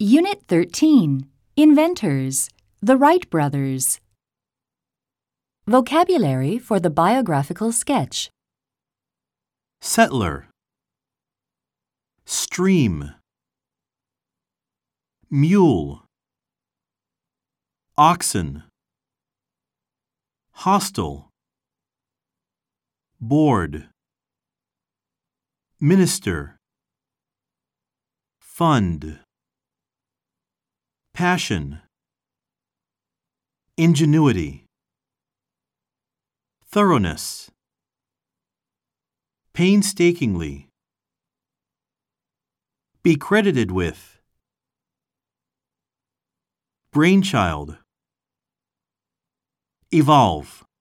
Unit 13. Inventors. The Wright Brothers. Vocabulary for the biographical sketch. Settler, stream, mule, oxen, hostel, board, minister, fund, passion, ingenuity, thoroughness, painstakingly, be credited with, brainchild, evolve.